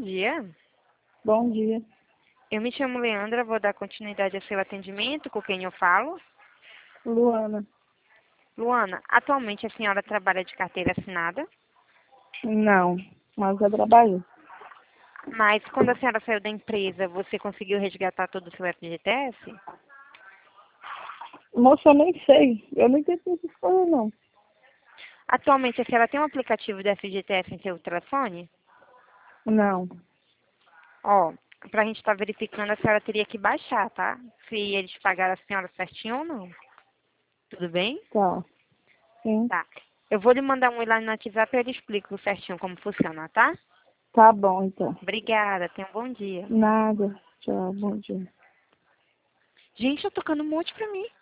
dia. Bom dia. Eu me chamo Leandra, vou dar continuidade ao seu atendimento, com quem eu falo. Luana. Luana, atualmente a senhora trabalha de carteira assinada, Não, mas eu trabalho. mas quando a senhora saiu da empresa, você conseguiu resgatar todo o seu FGTS? Moça, eu nem sei. Eu não entendi essas coisas, não. Atualmente a senhora tem um aplicativo do FGTS em seu telefone? Não. Ó, pra gente estar verificando, a senhora teria que baixar, tá? Se eles pagaram a senhora certinho ou não. Tudo bem? Tá. Sim. Tá. Eu vou lhe mandar um e lá no WhatsApp e eu lhe explico certinho como funciona, tá? Tá bom, então. Obrigada, tenha um bom dia. Nada. Tchau, bom dia. Gente, tá tocando um monte pra mim.